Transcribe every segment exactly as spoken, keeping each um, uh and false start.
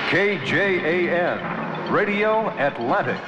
K J A N, Radio Atlantic.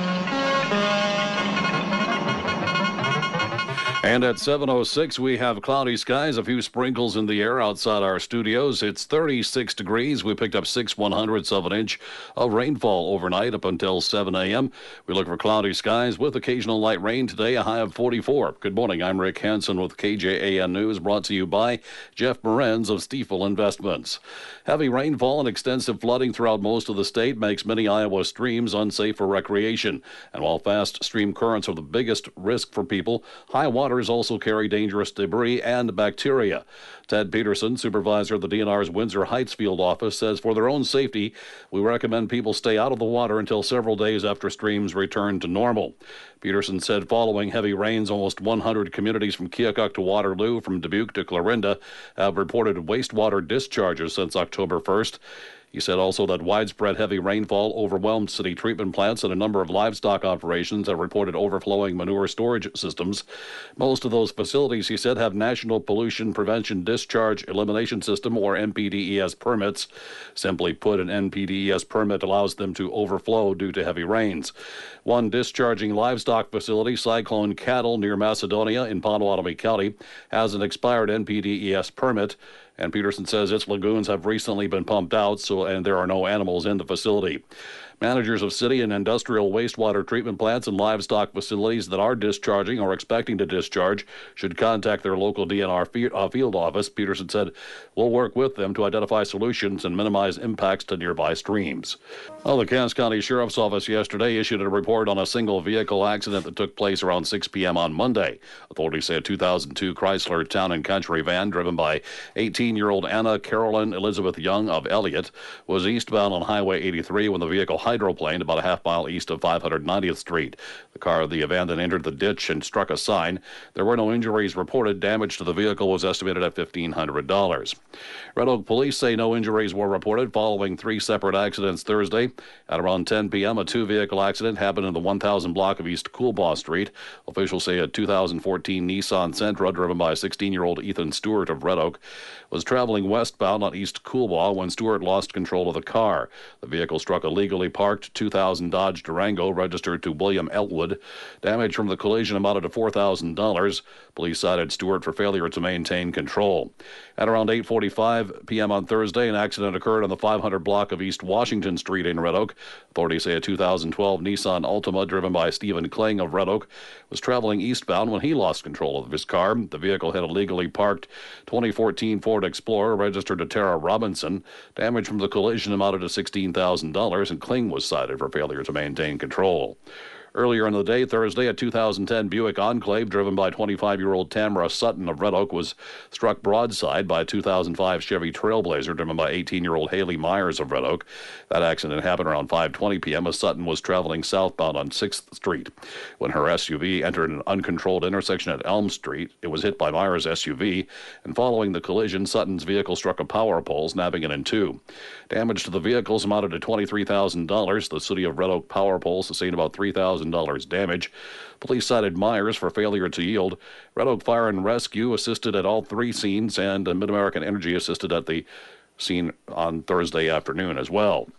And at seven oh six, we have cloudy skies, a few sprinkles in the air outside our studios. It's thirty-six degrees. We picked up six one hundredths of an inch of rainfall overnight up until seven a.m. We look for cloudy skies with occasional light rain today, a high of forty-four. Good morning. I'm Rick Hansen with K J A N News, brought to you by Jeff Morenz of Stiefel Investments. Heavy rainfall and extensive flooding throughout most of the state makes many Iowa streams unsafe for recreation. And while fast stream currents are the biggest risk for people, high waters also carry dangerous debris and bacteria. Ted Peterson, supervisor of the D N R's Windsor Heights field office, says for their own safety, we recommend people stay out of the water until several days after streams return to normal. Peterson said following heavy rains, almost one hundred communities from Keokuk to Waterloo, from Dubuque to Clarinda, have reported wastewater discharges since October first. He said also that widespread heavy rainfall overwhelmed city treatment plants, and a number of livestock operations have reported overflowing manure storage systems. Most of those facilities, he said, have National Pollution Prevention Discharge Elimination System, or N P D E S, permits. Simply put, an N P D E S permit allows them to overflow due to heavy rains. One discharging livestock facility, Cyclone Cattle, near Macedonia in Pottawatomie County, has an expired N P D E S permit. And Peterson says its lagoons have recently been pumped out, so and there are no animals in the facility. Managers of city and industrial wastewater treatment plants and livestock facilities that are discharging or expecting to discharge should contact their local D N R field office. Peterson said, we'll work with them to identify solutions and minimize impacts to nearby streams. Well, the Cass County Sheriff's Office yesterday issued a report on a single vehicle accident that took place around six p.m. on Monday. Authorities say a two thousand two Chrysler Town and Country van driven by eighteen-year-old Anna Carolyn Elizabeth Young of Elliott was eastbound on Highway eighty-three when the vehicle hydroplaned about a half mile east of five hundred ninetieth Street. The car of the van then entered the ditch and struck a sign. There were no injuries reported. Damage to the vehicle was estimated at fifteen hundred dollars. Red Oak police say no injuries were reported following three separate accidents Thursday. At around ten p.m., a two-vehicle accident happened in the one thousand block of East Coolbaugh Street. Officials say a two thousand fourteen Nissan Sentra driven by sixteen-year-old Ethan Stewart of Red Oak was traveling westbound on East Coolbaugh when Stewart lost control of the car. The vehicle struck a legally parked two thousand Dodge Durango registered to William Eltwood. Damage from the collision amounted to four thousand dollars. Police cited Stewart for failure to maintain control. At around eight forty-five p.m. on Thursday, an accident occurred on the five hundred block of East Washington Street in Red Oak. Authorities say a two thousand twelve Nissan Altima driven by Stephen Kling of Red Oak was traveling eastbound when he lost control of his car. The vehicle had a legally parked twenty fourteen Ford Explorer registered to Tara Robinson. Damage from the collision amounted to sixteen thousand dollars, and Kling was cited for failure to maintain control. Earlier in the day, Thursday, a two thousand ten Buick Enclave driven by twenty-five-year-old Tamara Sutton of Red Oak was struck broadside by a two thousand five Chevy Trailblazer driven by eighteen-year-old Haley Myers of Red Oak. That accident happened around five twenty p.m. as Sutton was traveling southbound on sixth Street. When her S U V entered an uncontrolled intersection at Elm Street, it was hit by Myers' S U V, and following the collision, Sutton's vehicle struck a power pole, snapping it in two. Damage to the vehicles amounted to twenty-three thousand dollars. The city of Red Oak power pole sustained about three thousand dollars damage. Police cited Myers for failure to yield. Red Oak Fire and Rescue assisted at all three scenes, and Mid-American Energy assisted at the scene on Thursday afternoon as well.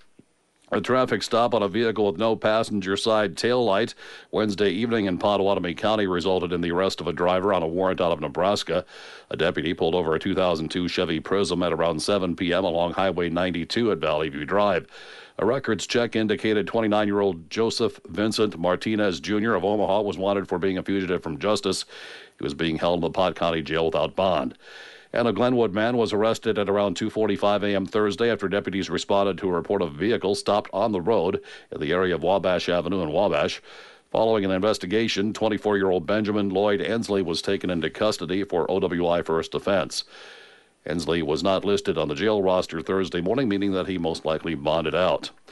A traffic stop on a vehicle with no passenger side tail light Wednesday evening in Pottawatomie County resulted in the arrest of a driver on a warrant out of Nebraska. A deputy pulled over a two thousand two Chevy Prism at around seven p.m. along Highway ninety-two at Valley View Drive. A records check indicated twenty-nine-year-old Joseph Vincent Martinez Junior of Omaha was wanted for being a fugitive from justice. He was being held in the Pot County Jail without bond. And a Glenwood man was arrested at around two forty-five a.m. Thursday after deputies responded to a report of a vehicle stopped on the road in the area of Wabash Avenue in Wabash. Following an investigation, twenty-four-year-old Benjamin Lloyd Ensley was taken into custody for O W I first offense. Ensley was not listed on the jail roster Thursday morning, meaning that he most likely bonded out.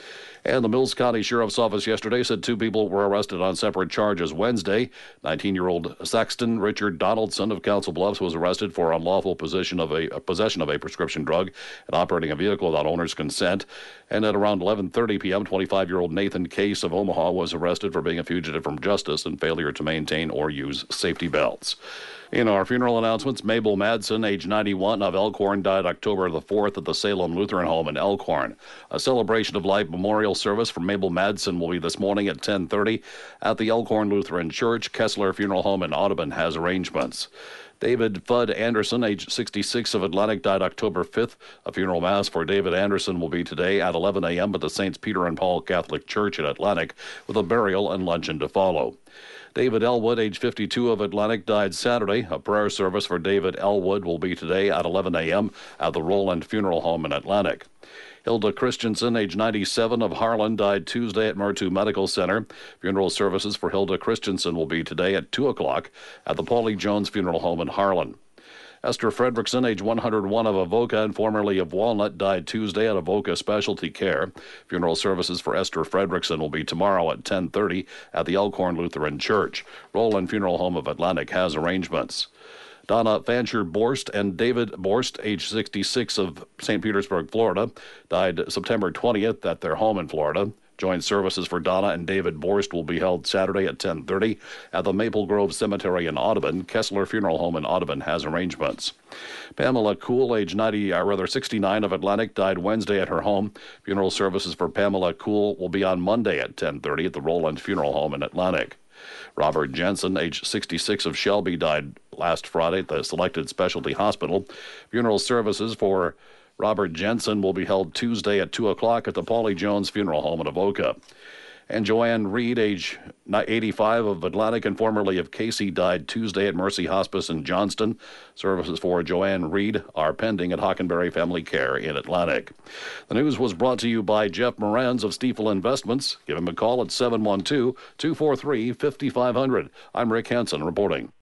And the Mills County Sheriff's Office yesterday said two people were arrested on separate charges Wednesday. nineteen-year-old Sexton Richard Donaldson of Council Bluffs was arrested for unlawful possession of a, possession of a prescription drug and operating a vehicle without owner's consent. And at around eleven thirty p.m., twenty-five-year-old Nathan Case of Omaha was arrested for being a fugitive from justice and failure to maintain or use safety belts. In our funeral announcements, Mabel Madsen, age ninety-one, of Elkhorn, died October the fourth at the Salem Lutheran Home in Elkhorn. A celebration of life memorial service for Mabel Madsen will be this morning at ten thirty at the Elkhorn Lutheran Church. Kessler Funeral Home in Audubon has arrangements. David Fudd Anderson, age sixty-six, of Atlantic, died October fifth. A funeral mass for David Anderson will be today at eleven a.m. at the Saints Peter and Paul Catholic Church in Atlantic, with a burial and luncheon to follow. David Elwood, age fifty-two, of Atlantic, died Saturday. A prayer service for David Elwood will be today at eleven a.m. at the Roland Funeral Home in Atlantic. Hilda Christensen, age ninety-seven, of Harlan, died Tuesday at Murtu Medical Center. Funeral services for Hilda Christensen will be today at two o'clock at the Paulie Jones Funeral Home in Harlan. Esther Fredrickson, age one hundred one, of Avoca and formerly of Walnut, died Tuesday at Avoca Specialty Care. Funeral services for Esther Fredrickson will be tomorrow at ten thirty at the Elkhorn Lutheran Church. Roland Funeral Home of Atlantic has arrangements. Donna Fancher Borst and David Borst, age sixty-six, of Saint Petersburg, Florida, died September twentieth at their home in Florida. Joint services for Donna and David Borst will be held Saturday at ten thirty at the Maple Grove Cemetery in Audubon. Kessler Funeral Home in Audubon has arrangements. Pamela Cool, age ninety, or rather sixty-nine, of Atlantic, died Wednesday at her home. Funeral services for Pamela Cool will be on Monday at ten thirty at the Roland Funeral Home in Atlantic. Robert Jensen, age sixty-six, of Shelby, died last Friday at the Selected Specialty Hospital. Funeral services for Robert Jensen will be held Tuesday at two o'clock at the Paulie Jones Funeral Home in Avoca. And Joanne Reed, age eighty-five, of Atlantic and formerly of Casey, died Tuesday at Mercy Hospice in Johnston. Services for Joanne Reed are pending at Hockenberry Family Care in Atlantic. The news was brought to you by Jeff Moranz of Stiefel Investments. Give him a call at seven one two, two four three, five five zero zero. I'm Rick Hansen reporting.